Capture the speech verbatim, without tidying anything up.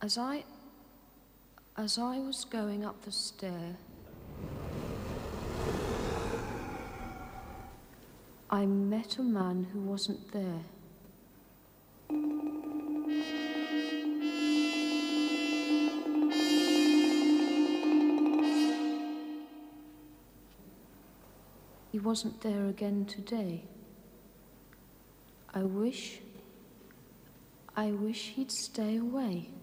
As I... As I was going up the stair, I met a man who wasn't there. He wasn't there again today. I wish... I wish he'd stay away.